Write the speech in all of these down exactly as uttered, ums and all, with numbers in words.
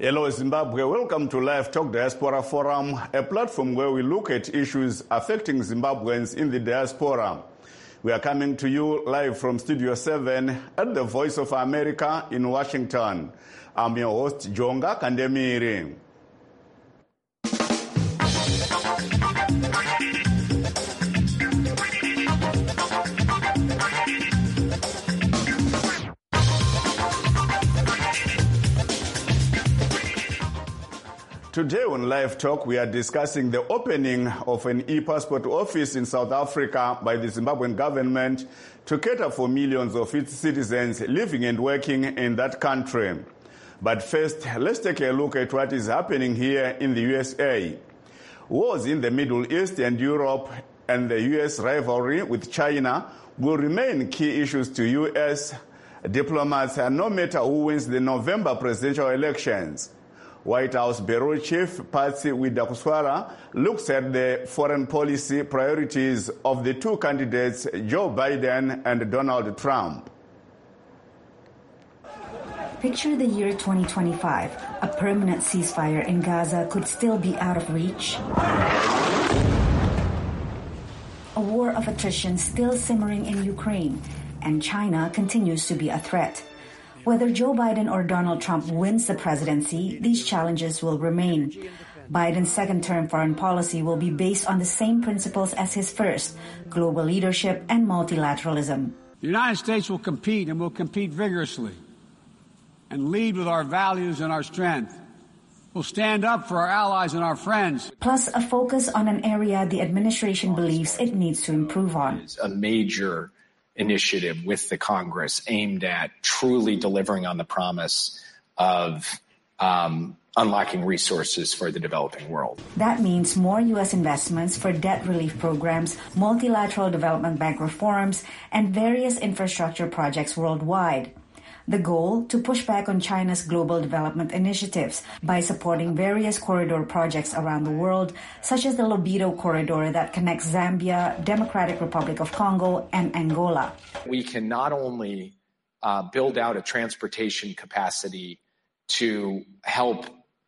Hello Zimbabwe, welcome to Live Talk Diaspora Forum, a platform where we look at issues affecting Zimbabweans in the diaspora. We are coming to you live from Studio seven at the Voice of America in Washington. I'm your host, Jonga Kandemiri. Today on Live Talk, we are discussing the opening of an e-passport office in South Africa by the Zimbabwean government to cater for millions of its citizens living and working in that country. But first, let's take a look at what is happening here in the U S A. Wars in the Middle East and Europe and the U S rivalry with China will remain key issues to U S diplomats, no matter who wins the November presidential elections. White House Bureau Chief Patsy Widakuswara looks at the foreign policy priorities of the two candidates, Joe Biden and Donald Trump. Picture the year twenty twenty-five. A permanent ceasefire in Gaza could still be out of reach. A war of attrition still simmering in Ukraine, and China continues to be a threat. Whether Joe Biden or Donald Trump wins the presidency, these challenges will remain. Biden's second-term foreign policy will be based on the same principles as his first, global leadership and multilateralism. The United States will compete and will compete vigorously and lead with our values and our strength. We'll stand up for our allies and our friends. Plus, a focus on an area the administration believes it needs to improve on. It's a major initiative with the Congress aimed at truly delivering on the promise of um, unlocking resources for the developing world. That means more U S investments for debt relief programs, multilateral development bank reforms, and various infrastructure projects worldwide. The goal, to push back on China's global development initiatives by supporting various corridor projects around the world, such as the Lobito Corridor that connects Zambia, Democratic Republic of Congo, and Angola. We can not only uh, build out a transportation capacity to help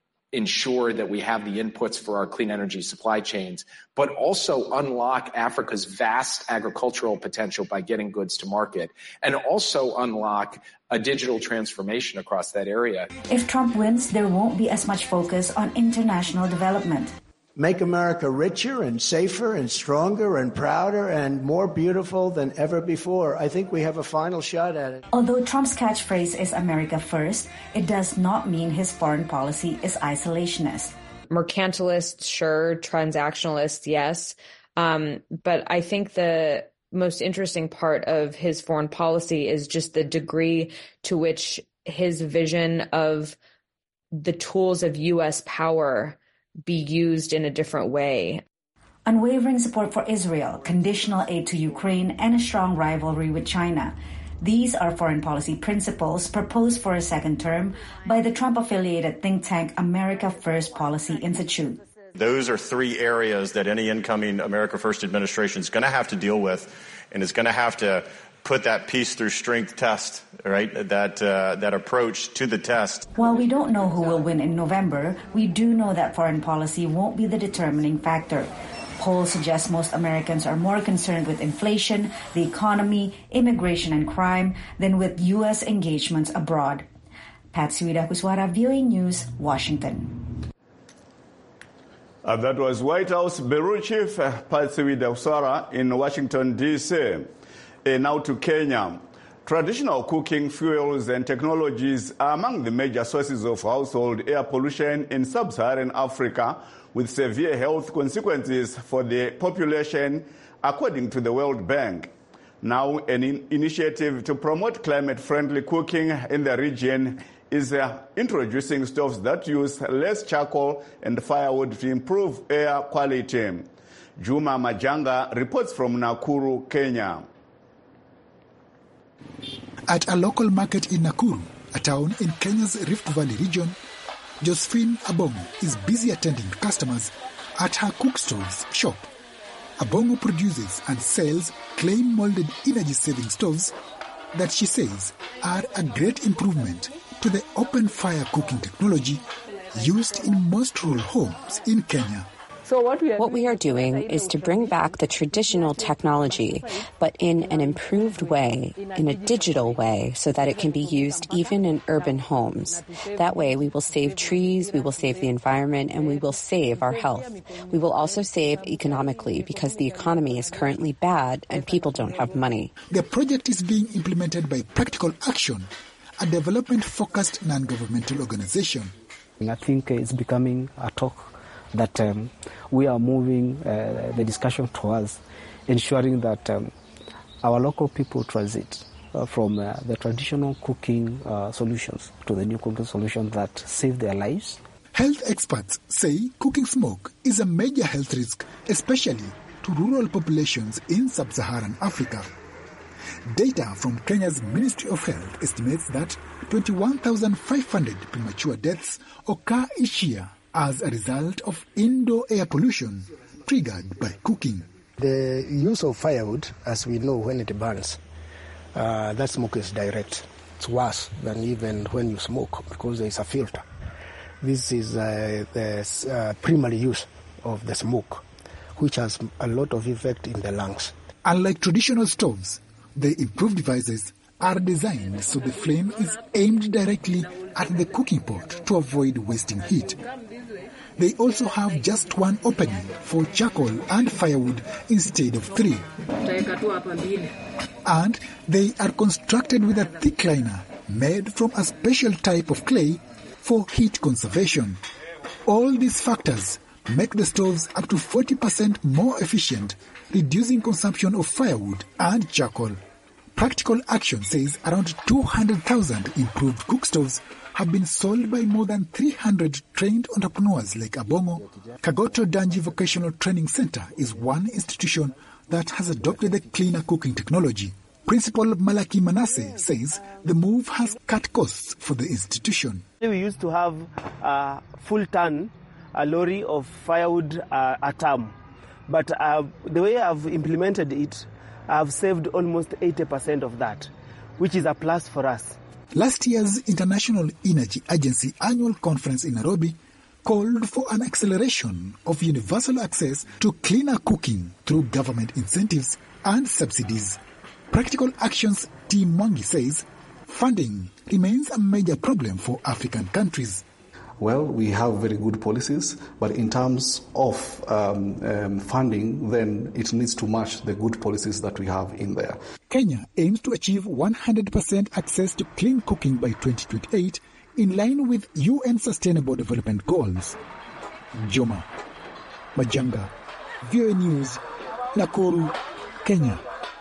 ensure that we have the inputs for our clean energy supply chains, but also unlock Africa's vast agricultural potential by getting goods to market, and also unlock a digital transformation across that area. If Trump wins, there won't be as much focus on international development. Make America richer and safer and stronger and prouder and more beautiful than ever before. I think we have a final shot at it. Although Trump's catchphrase is America first, it does not mean his foreign policy is isolationist. Mercantilist, sure. Transactionalist, yes. Um, but I think the most interesting part of his foreign policy is just the degree to which his vision of the tools of U S power be used in a different way. Unwavering support for Israel, conditional aid to Ukraine, and a strong rivalry with China. These are foreign policy principles proposed for a second term by the Trump-affiliated think tank America First Policy Institute. Those are three areas that any incoming America First administration is going to have to deal with, and is going to have to put that peace through strength test, right, that uh, that approach to the test. While we don't know who will win in November, we do know that foreign policy won't be the determining factor. Polls suggest most Americans are more concerned with inflation, the economy, immigration, and crime than with U S engagements abroad. Patsy Widakuswara, V O A News, Washington. Uh, that was White House Bureau Chief uh, Patsy Widakuswara in Washington, D C Uh, now to Kenya. Traditional cooking fuels and technologies are among the major sources of household air pollution in sub-Saharan Africa, with severe health consequences for the population, according to the World Bank. Now, an in- initiative to promote climate-friendly cooking in the region is uh, introducing stoves that use less charcoal and firewood to improve air quality. Juma Majanga reports from Nakuru, Kenya. At a local market in Nakuru, a town in Kenya's Rift Valley region, Josephine Abongo is busy attending customers at her cook stoves shop. Abongo produces and sells clay-molded energy-saving stoves that she says are a great improvement to the open fire cooking technology used in most rural homes in Kenya. So what we, are what we are doing is to bring back the traditional technology, but in an improved way, in a digital way, so that it can be used even in urban homes. That way we will save trees, we will save the environment, and we will save our health. We will also save economically because the economy is currently bad and people don't have money. The project is being implemented by Practical Action, a development-focused non-governmental organization. I think it's becoming a talk that um, we are moving uh, the discussion towards ensuring that um, our local people transit uh, from uh, the traditional cooking uh, solutions to the new cooking solutions that save their lives. Health experts say cooking smoke is a major health risk, especially to rural populations in sub-Saharan Africa. Data from Kenya's Ministry of Health estimates that twenty-one thousand five hundred premature deaths occur each year as a result of indoor air pollution triggered by cooking. The use of firewood, as we know, when it burns, uh, that smoke is direct. It's worse than even when you smoke because there is a filter. This is uh, the uh, primary use of the smoke, which has a lot of effect in the lungs. Unlike traditional stoves, the improved devices are designed so the flame is aimed directly at the cooking pot to avoid wasting heat. They also have just one opening for charcoal and firewood instead of three. And they are constructed with a thick liner made from a special type of clay for heat conservation. All these factors make the stoves up to forty percent more efficient, reducing consumption of firewood and charcoal. Practical Action says around two hundred thousand improved cook stoves have been sold by more than three hundred trained entrepreneurs like Abongo. Kagoto Danji Vocational Training Center is one institution that has adopted the cleaner cooking technology. Principal Malaki Manasseh says the move has cut costs for the institution. We used to have a full ton, a lorry of firewood uh, a term. But uh, the way I've implemented it, I've saved almost eighty percent of that, which is a plus for us. Last year's International Energy Agency annual conference in Nairobi called for an acceleration of universal access to cleaner cooking through government incentives and subsidies. Practical Action's Tim Mwangi says funding remains a major problem for African countries. Well, we have very good policies, but in terms of um, um, funding, then it needs to match the good policies that we have in there. Kenya aims to achieve one hundred percent access to clean cooking by twenty twenty-eight, in line with U N Sustainable Development Goals. Joma Majanga, V O A News, Nakuru, Kenya.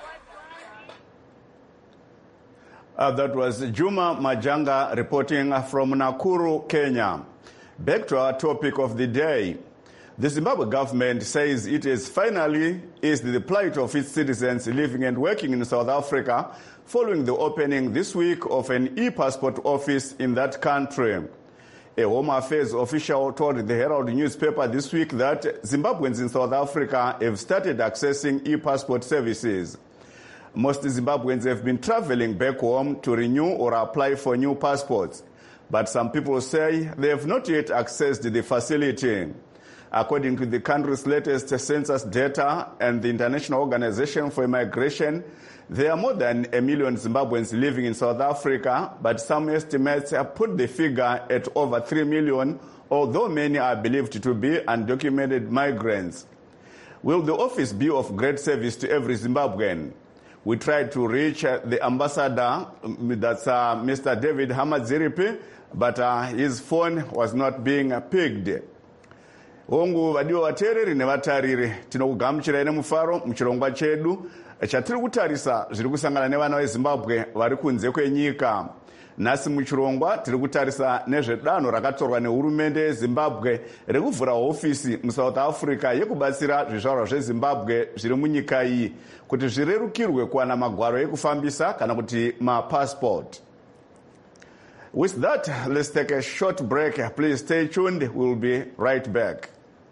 Uh, that was Juma Majanga reporting from Nakuru, Kenya. Back to our topic of the day. The Zimbabwe government says it is finally eased the plight of its citizens living and working in South Africa following the opening this week of an e-passport office in that country. A Home Affairs official told the Herald newspaper this week that Zimbabweans in South Africa have started accessing e-passport services. Most Zimbabweans have been traveling back home to renew or apply for new passports, but some people say they have not yet accessed the facility. According to the country's latest census data and the International Organization for Migration, there are more than a million Zimbabweans living in South Africa, but some estimates have put the figure at over three million, although many are believed to be undocumented migrants. Will the office be of great service to every Zimbabwean? We tried to reach uh, the ambassador, that's uh, Mister David Hamadziripi, but uh, his phone was not being uh, picked. Hongu vadiwa vateereri nevatariri tinokugamuchira ine mufaro muchirongwa chedu chatiri kutarisa zviri kusangana nevana veZimbabwe vari kunze kwenyika. Nhasi muchirongwa tiri kutarisa nezvedanho rakatorwa nehurumende yeZimbabwe rekuvhura hofisi muSouth Africa yekubatsira zvizvarwa zveZimbabwe zviri munyika iyi kuti zvirerukirwe kuwana magwaro ekufambisa kana kuti mapassport. With that, let's take a short break. Please stay tuned. We'll be right back.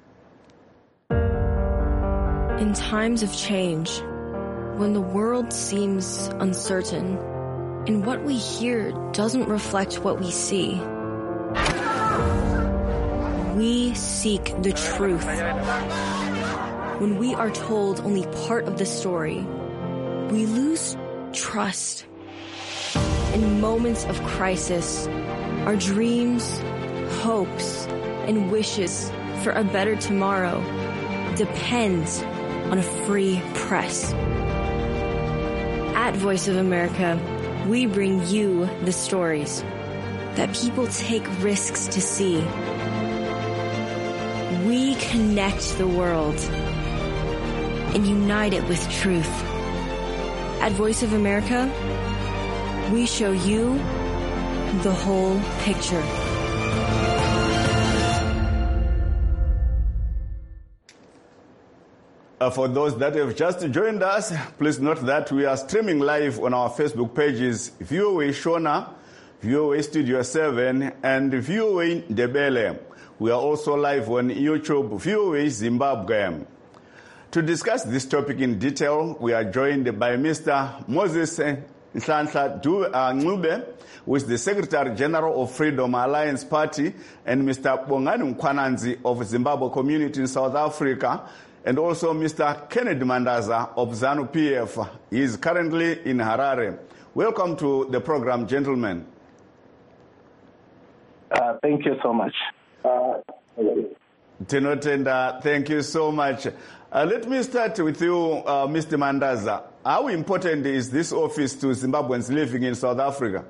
In times of change, when the world seems uncertain, and what we hear doesn't reflect what we see, we seek the truth. When we are told only part of the story, we lose trust. In moments of crisis, our dreams, hopes, and wishes for a better tomorrow depends on a free press. At Voice of America, we bring you the stories that people take risks to see. We connect the world and unite it with truth. At Voice of America, we show you the whole picture. Uh, for those that have just joined us, please note that we are streaming live on our Facebook pages, V O A Shona, V O A Studio seven, and V O A Ndebele. We are also live on YouTube, V O A Zimbabwe. To discuss this topic in detail, we are joined by Mister Moses Nhlanhla Ncube, who is the Secretary General of Freedom Alliance Party, and Mister Bongani Mkhwananzi of Zimbabwe Community in South Africa, and also Mister Kennedy Mandaza of ZANU P F. He is currently in Harare. Welcome to the program, gentlemen. Uh, thank you so much. Uh, Tenotenda, thank you so much. Uh, let me start with you, uh, Mister Mandaza. How important is this office to Zimbabweans living in South Africa?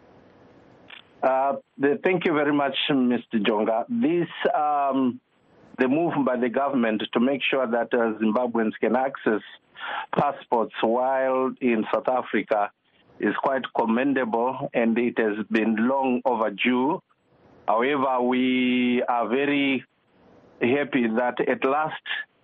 Uh, the, thank you very much, Mister Jonga. This, um, the move by the government to make sure that uh, Zimbabweans can access passports while in South Africa is quite commendable, and it has been long overdue. However, we are very happy that at last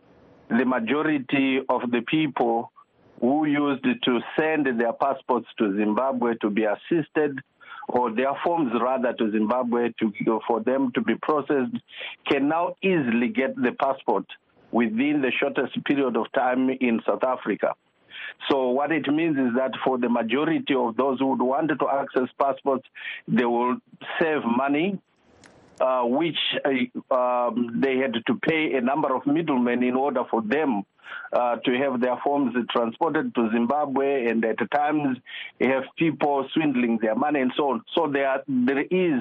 the majority of the people who used to send their passports to Zimbabwe to be assisted, or their forms rather to Zimbabwe to, for them to be processed, can now easily get the passport within the shortest period of time in South Africa. So what it means is that for the majority of those who would want to access passports, they will save money, uh, which uh, um, they had to pay a number of middlemen in order for them uh, to have their forms transported to Zimbabwe, and at times you have people swindling their money and so on. So there, there is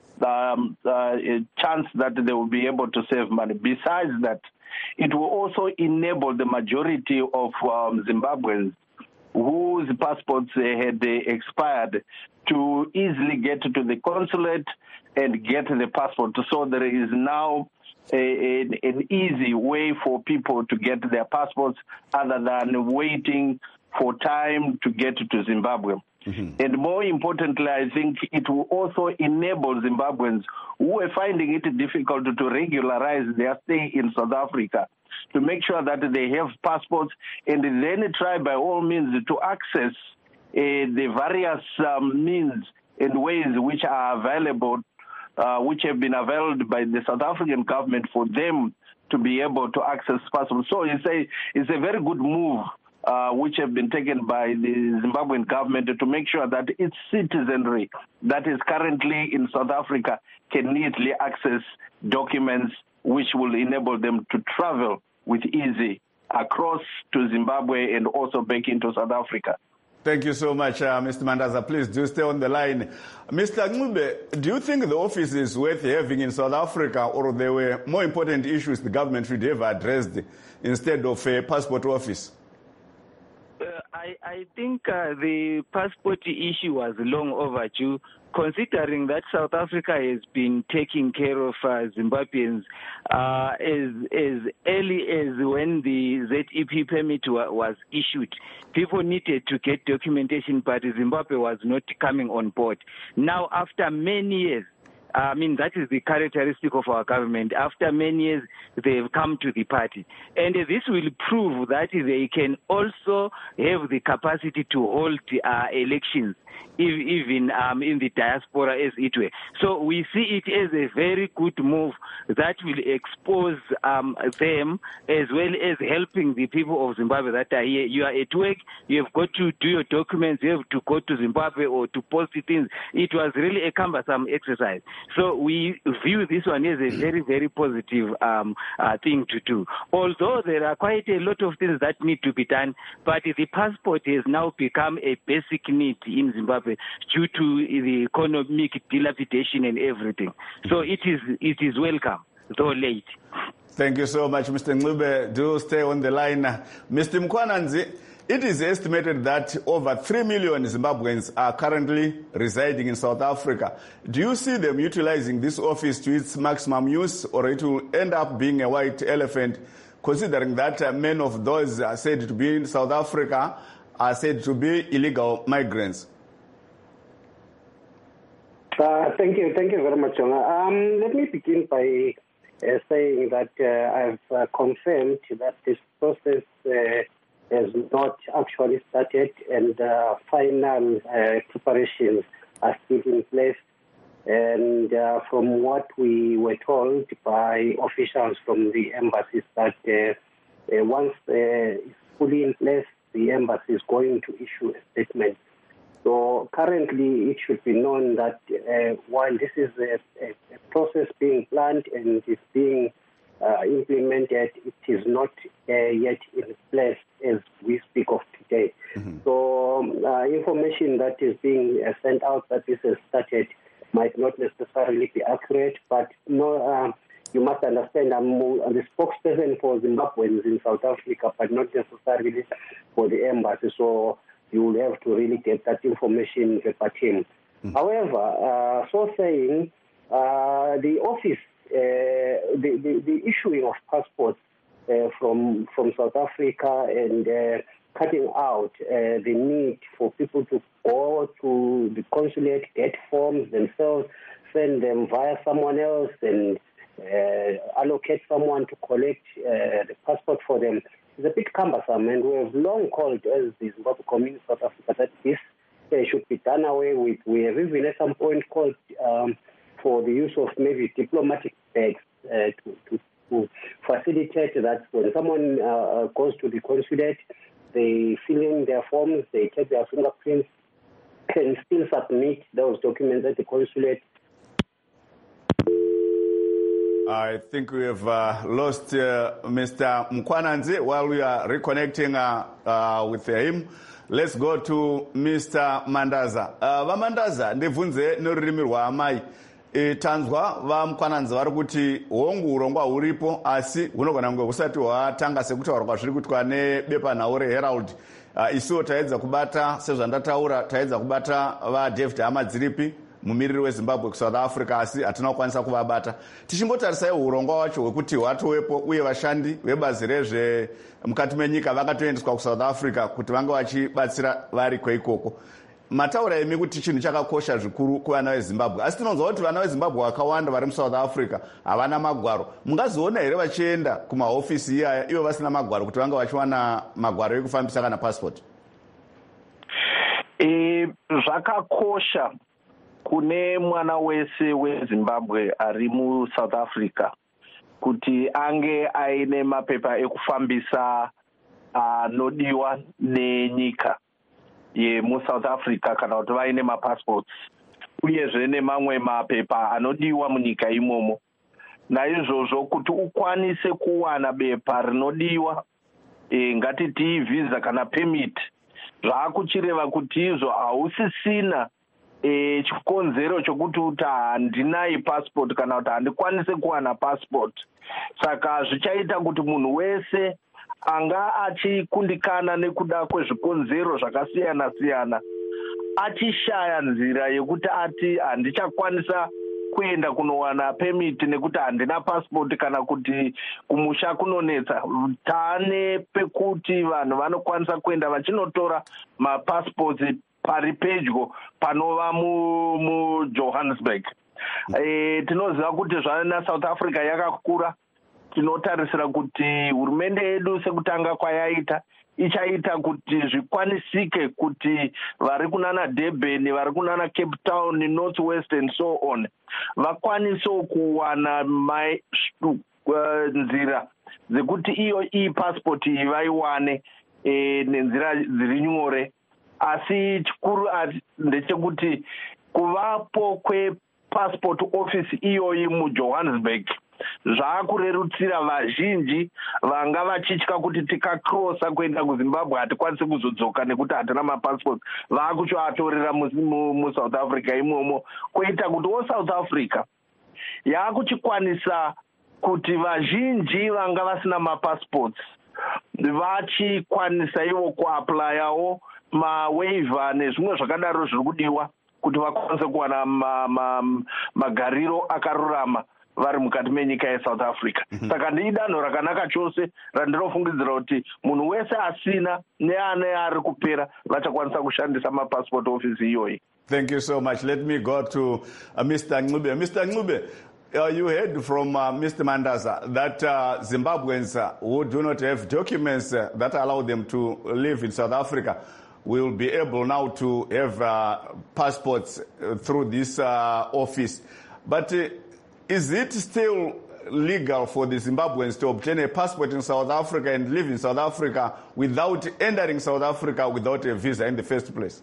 um, uh, a chance that they will be able to save money. Besides that, it will also enable the majority of um, Zimbabweans whose passports uh, had uh, expired to easily get to the consulate and get the passport. So there is now a, a, an easy way for people to get their passports other than waiting for time to get to Zimbabwe. Mm-hmm. And more importantly, I think it will also enable Zimbabweans who are finding it difficult to regularize their stay in South Africa to make sure that they have passports, and then try by all means to access uh, the various um, means and ways which are available, uh, which have been availed by the South African government for them to be able to access passports. So it's a, it's a very good move Uh, which have been taken by the Zimbabwean government to make sure that its citizenry that is currently in South Africa can neatly access documents which will enable them to travel with ease across to Zimbabwe and also back into South Africa. Thank you so much, uh, Mister Mandaza. Please do stay on the line. Mister Ncube, do you think the office is worth having in South Africa, or there were more important issues the government should have addressed instead of a passport office? Uh, I, I think uh, the passport issue was long overdue, considering that South Africa has been taking care of uh, Zimbabweans uh, as, as early as when the Z E P permit wa- was issued. People needed to get documentation, but Zimbabwe was not coming on board. Now, after many years, I mean, that is the characteristic of our government. After many years, they've come to the party. And this will prove that they can also have the capacity to hold uh, elections, even um, in the diaspora as it were. So we see it as a very good move that will expose um, them, as well as helping the people of Zimbabwe that are here. You are at work, you have got to do your documents, you have to go to Zimbabwe or to post things. It was really a cumbersome exercise. So we view this one as a very, very positive um, uh, thing to do. Although there are quite a lot of things that need to be done, but the passport has now become a basic need in Zimbabwe due to the economic dilapidation and everything. So it is it is welcome, though late. Thank you so much, Mister Ncube. Do stay on the line. Mister Mkhwananzi, it is estimated that over three million Zimbabweans are currently residing in South Africa. Do you see them utilizing this office to its maximum use, or it will end up being a white elephant, considering that uh, many of those are said to be in South Africa are said to be illegal migrants? Uh, thank you. Thank you very much, Jonah. Um, let me begin by uh, saying that uh, I've uh, confirmed that this process uh, has not actually started, and uh, final uh, preparations are still in place. And uh, from what we were told by officials from the embassies, that uh, uh, once uh, it's fully in place, the embassy is going to issue a statement. So currently, it should be known that uh, while this is a, a, a process being planned and is being uh, implemented, it is not uh, yet in place as we speak of today. Mm-hmm. So um, uh, information that is being uh, sent out that this has started might not necessarily be accurate, but no, uh, you must understand I'm the spokesperson for Zimbabweans in South Africa, but not necessarily for the embassy. So you will have to really get that information verbatim. Mm. However, uh, so saying, uh, the office, uh, the, the, the issuing of passports uh, from from South Africa and uh, cutting out uh, the need for people to go to the consulate, get forms themselves, send them via someone else, and uh, allocate someone to collect uh, the passport for them. It's a bit cumbersome, and we have long called as the Zimbabwe community in South Africa that this uh, should be done away with. We have even at some point called um, for the use of maybe diplomatic bags uh, to, to, to facilitate that when someone uh, goes to the consulate, they fill in their forms, they take their fingerprints, can still submit those documents at the consulate. I think we have uh, lost uh, Mister Mkhwananzi while we are reconnecting uh, uh, with him. Let's go to Mister Mandaza. Uh, Vamandaza, ndivunze norurimi rwaamai. E, tanzwa vaMkhwananzi vari kuti hongu urongwa huripo asi hunogona kunge husati hwatanga sekutaurwa zviri kuitwa nebepanhau reHerald. Uh, isuwo taedza kubata sezvandataura taedza kubata vaDavid Hamadziripi mumiriri weZimbabwe kuSouth Africa, asi hatina kukwanisa kuvabata. Tichimbotarisai urongwa wacho hwekuti hwatowepo uye vashandi vebazi rezve mukati menyika vakatoendeswa kuSouth Africa kuti vange vachibatsira vari kweikoko. Mataura emi kuti chinhu chakakosha zvikuru kuvana veZimbabwe, asi tinonzwa kuti vana veZimbabwe vakawanda vari muSouth Africa havana magwaro. Mungazoona here vachienda kumahofisi iyaya ivo vasina magwaro kuti vange vachiwana magwaro ekufambisa kana passport? E, zvakakosha kune mwana wese weZimbabwe ari muSouth Africa kuti ange aine mapepa ekufambisa anodiwa uh, nenyika yemuSouth Africa kana kuti vaine mapassports uyezve nemamwe mapepa anodiwa munyika imomo. Naizvozvo kuti ukwanise kuwana bepa rinodiwa e, ngatiti visa kana permit, zvaakuchireva kuti izvo hausisina E, chikonzero chokuti uti handinai passport kana kuti handikwanise kuwana passport. Saka zvichaita kuti munhu wese anga achikundikana nekuda kwezvikonzero zvakasiyana siyana achishaya nzira yekuti ati handichakwanisa kuenda kunowana permit nekuti handina passport kana kuti kumusha kunonetsa. Taane pekuti vanhu vanokwanisa kuenda vachinotora mapassports pari pedyo panova muJohannesburg. E, tinoziva kuti zvana South Africa yakakura. Tinotarisira kuti hurumende yedu sekutanga kwayaita ichaita kuti zvikwanisike kuti vari kunana Durban, vari kunana Cape Town, North West and so on vakwanisewo kuwana uh, nzira dzekuti iyo e-passport iyi vaiwane e, nenzira dziri nyore. Asi chikuru ndechekuti kuvapo kwe passport office iyoyi muJohannesburg zvaakurerutsira vazhinji vanga vachitya kuti tikakrosa kuenda kuZimbabwe hatikwanisi kuzodzoka nekuti hatina mapassport vaakuchiatorera muSouth Africa imomo kuita kutiwo South Africa yaakuchikwanisa kuti vazhinji vanga vasina mapassports vachikwanisa ivo kuaplayawo mawaiver nezvimwe zvakadaro zviri kudiwa kuti vakwanise kuwana magariro ma, ma akarurama vari mukati menyika yeSouth Africa. Mm-hmm. Saka ndii danho rakanaka chose randinofungidzira kuti munhu wese asina neane ari kupera vachakwanisa kushandisa mapassport office iyoyi. Thank you so much. Let me go to uh, Mister Ncube. Mister Ncube, uh, you heard from uh, Mister Mandaza that uh, Zimbabweans uh, who do not have documents uh, that allow them to live in South Africa will be able now to have uh, passports uh, through this uh, office. But uh, is it still legal for the Zimbabweans to obtain a passport in South Africa and live in South Africa without entering South Africa without a visa in the first place?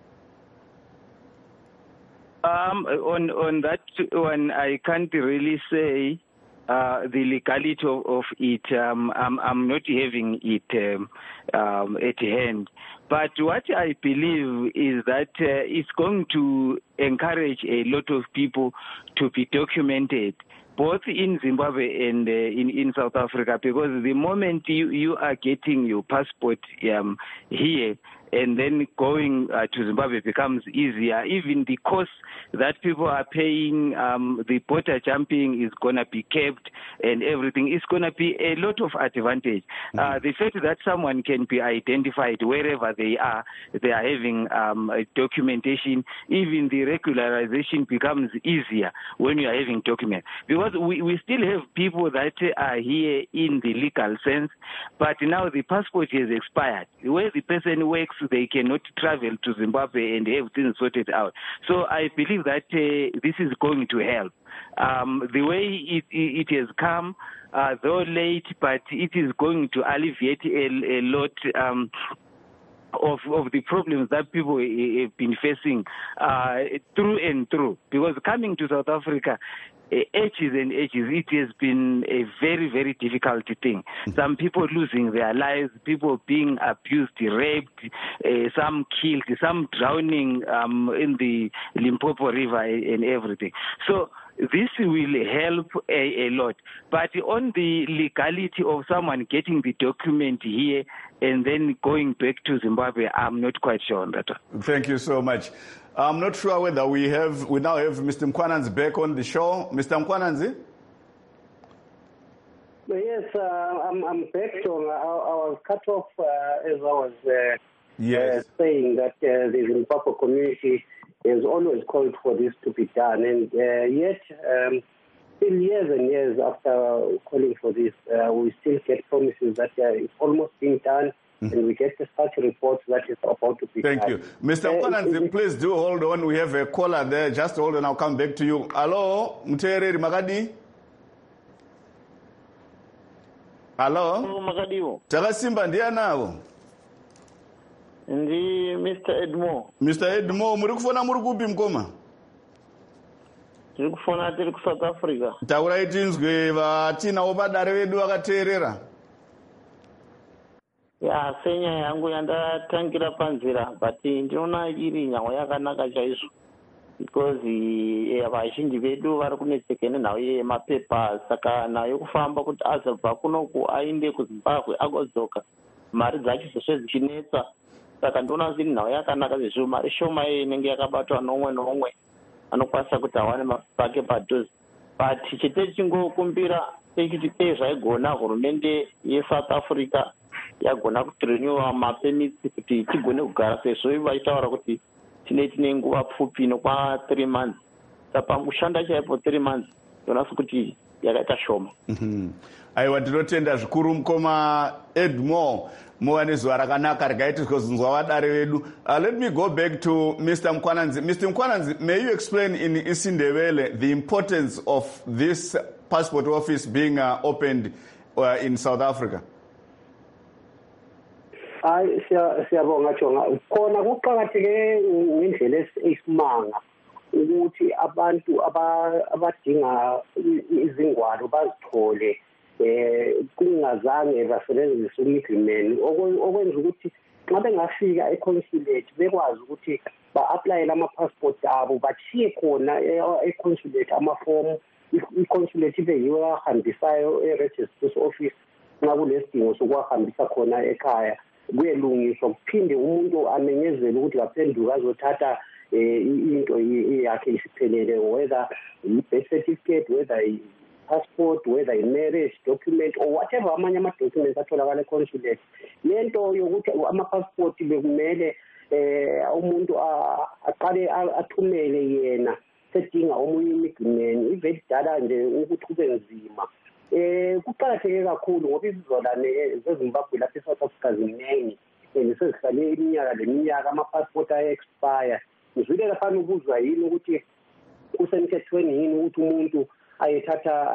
Um, on on that one, I can't really say uh, the legality of, of it. Um, I'm, I'm not having it um, um, at hand. But what I believe is that uh, it's going to encourage a lot of people to be documented, both in Zimbabwe and uh, in, in South Africa, because the moment you, you are getting your passport um, here, and then going uh, to Zimbabwe becomes easier. Even the cost that people are paying, um, the border jumping is going to be kept and everything. It's going to be a lot of advantage. Mm-hmm. Uh, the fact that someone can be identified wherever they are, they are having um, a documentation, even the regularization becomes easier when you are having documents. Because we, we still have people that are here in the legal sense, but now the passport has expired. Where the person works, they cannot travel to Zimbabwe and have things sorted out. So I believe that uh, this is going to help. Um, the way it, it has come, uh, though late, but it is going to alleviate a, a lot um, of, of the problems that people have been facing uh, through and through. Because coming to South Africa, ages and ages, it has been a very, very difficult thing. Some people losing their lives, people being abused, raped, uh, some killed, some drowning um, in the Limpopo River and everything. So this will help a, a lot. But on the legality of someone getting the document here and then going back to Zimbabwe, I'm not quite sure on that. Thank you so much. I'm not sure whether we have, we now have Mister Mkwananzi back on the show. Mister Mkwananzi? Yes, uh, I'm, I'm back on. I, I was cut off uh, as I was uh, yes. uh, saying that uh, the Zimbabwe community has always called for this to be done. And uh, yet, um, still years and years after calling for this, uh, we still get promises that uh, it's almost been done. And we get such reports that is about to be Thank done. you. Mister Uh, Mkwananzi, please do hold on. We have a caller there. Just hold on. I'll come back to you. Hello, Mtereri Magadi? Hello? Hello, Magadiwo. Takasimba ndianawo. Ndi Mister Edmo. Mister Edmo, muri kufona muri kupi mkoma? Tiri kufona tiri ku South Africa. Taurai tinzwe vatinawo padare vedu vakateerera. Ya senyaya yangu yandatangira panzira, but ndinoona iri nyaya yakanaka chaizvo, because eh, vazhinji vedu vari kunetseka nenhau yemapepa. Saka nhau yekufamba kuti azobva kunoku aende kuZimbabwe agodzoka, mari dzacho zveshe dzichinetsa. Saka ndinoona zviri nhau yakanaka sezvo mari shoma inenge yakabatwa nomwe nomwe anokwanisa kuti awane mapepa ake padhuze. But chete chingokumbira sekuti dei zvaigona hurumende yeSouth Africa yagona kutiriniwa mapemits kuti tigone kugara, sezvo vaitaura kuti tine tine nguva pfupi nokwa three months. Saka kushanda chaipo three months ndona sekuti yakaita shoma. Aiwa, ndinotenda zvikuru mukoma Edmo. Muwane zuva rakanaka rikaitika zunzwa vadare vedu. Uh, let me go back to Mister Mkwananzi. Mister Mkwananzi, may you explain in Isindebele the importance of this passport office being uh, opened uh, in South Africa? Hayi, siyabonga Jonga. Khona kuqakatheke ngendlela esimanga ukuthi abantu abadinga izingwalo bazithole eh kungazange basebenzise umiddleman okwenza ukuthi nxa bengafika econsulate bekwazi ukuthi ba-apply lama-passport abo bashiye khona econsulate amafomu iconsulate ibe yiyo ahambisayo e-registries office nxa kulesidingo sokuwahambisa khona ekhaya kuyelungiswa kuphinde umuntu amenyezele ukuthi kaphenduka azothatha into yakhe isiphelele whether i-birth certificate whether i-passport whether i-marriage document or whatever amanye ama-documents atholakala e-consulate lento yokuthi ama-passport bekumele eh umuntu aqale athumele yena sedinga omunye imiddleman ivele dala nje ukuthi kube nzima eh kuqakatheke kakhulu ngoba izizolwane zeZimbabwe lapha eSouth Africa ziningi sezihlale iminyaka leminyaka ama-passport aya-expire ngizwile lapha ukuzwa yini ukuthi kusemthethweni yini ukuthi umuntu ayethatha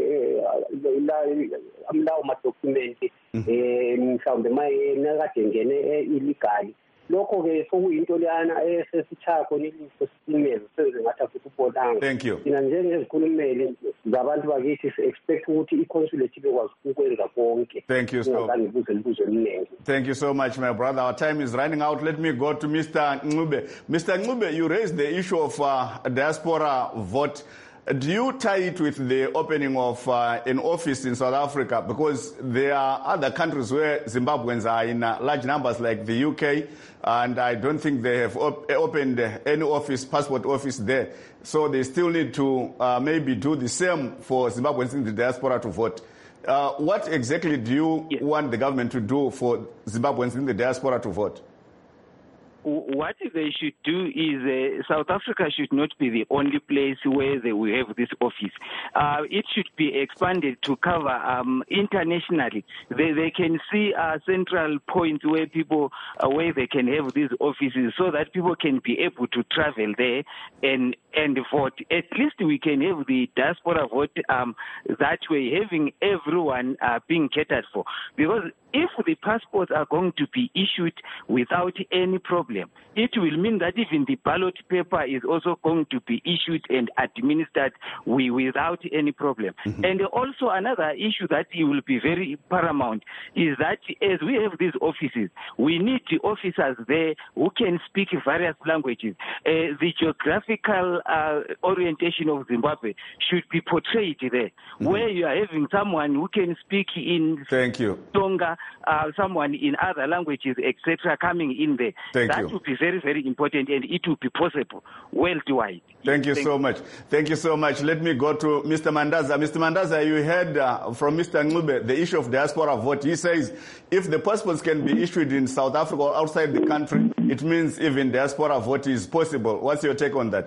amlawo ma-document eh mhlawumbe mayena kade ngene illegally lokho ke sokuyinto leyana esesithaya khona iliso sisimeze senze ngathi asukubonanga. Thank you. Thina njengezikhulumeli zabantu bakithi si-expect ukuthi i-consulate bekwazi ukwenza konke. Thank you so much. Thank you so much, my brother. Our time is running out. Let me go to Mister Ncube. Mister Ncube, you raised the issue of uh, diaspora vote. Do you tie it with the opening of uh, an office in South Africa? Because there are other countries where Zimbabweans are in uh, large numbers, like the U K, and I don't think they have op opened any office, passport office there. So they still need to uh, maybe do the same for Zimbabweans in the diaspora to vote. Uh, what exactly do you yes. want the government to do for Zimbabweans in the diaspora to vote? What they should do is uh, South Africa should not be the only place where they will have this office. Uh, it should be expanded to cover um, internationally. They, they can see uh, central points where people, uh, where they can have these offices so that people can be able to travel there and, and vote. At least we can have the diaspora vote um, that way, having everyone uh, being catered for. Because if the passports are going to be issued without any problem, it will mean that even the ballot paper is also going to be issued and administered without any problem. Mm-hmm. And also another issue that will be very paramount is that as we have these offices, we need the officers there who can speak various languages. Uh, the geographical uh, orientation of Zimbabwe should be portrayed there, mm-hmm. where you are having someone who can speak in Thank you. Tonga, uh, someone in other languages, et cetera, coming in there. Thank that you. would be very, very important, and it will be possible worldwide. Thank you Thank so you. much. Thank you so much. Let me go to Mister Mandaza. Mister Mandaza, you heard uh, from Mister Ncube the issue of diaspora vote. He says if the passports can be issued in South Africa or outside the country, it means even diaspora vote is possible. What's your take on that?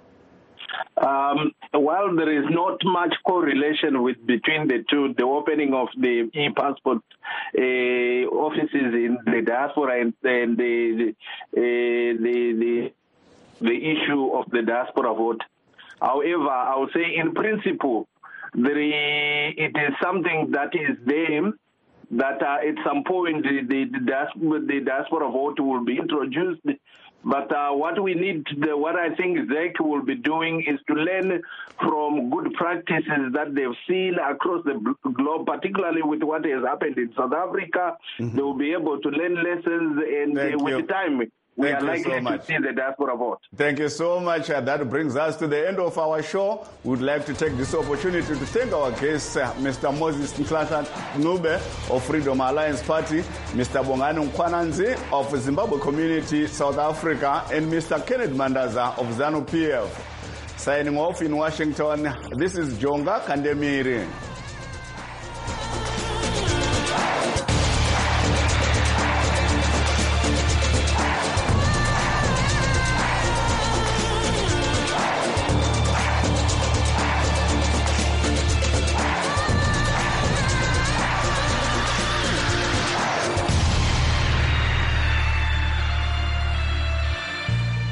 Um, while there is not much correlation with between the two, the opening of the e-passport uh, offices in the diaspora and, and the, the, uh, the, the the issue of the diaspora vote. However, I would say in principle, there is, it is something that is there that uh, at some point the, the, the, diaspora, the diaspora vote will be introduced. But uh, what we need, the, what I think Zach will be doing is to learn from good practices that they've seen across the globe, particularly with what has happened in South Africa. Mm-hmm. They will be able to learn lessons, and uh, with time, we Thank are likely so to see the diaspora vote. Thank you so much. Uh, that brings us to the end of our show. We would like to take this opportunity to thank our guests, uh, Mister Moses Ncube of Freedom Alliance Party, Mister Bongani Nkwananzi of Zimbabwe Community, South Africa, and Mister Kenneth Mandaza of ZANU P F. Signing off in Washington, this is Jonga Kandemiri.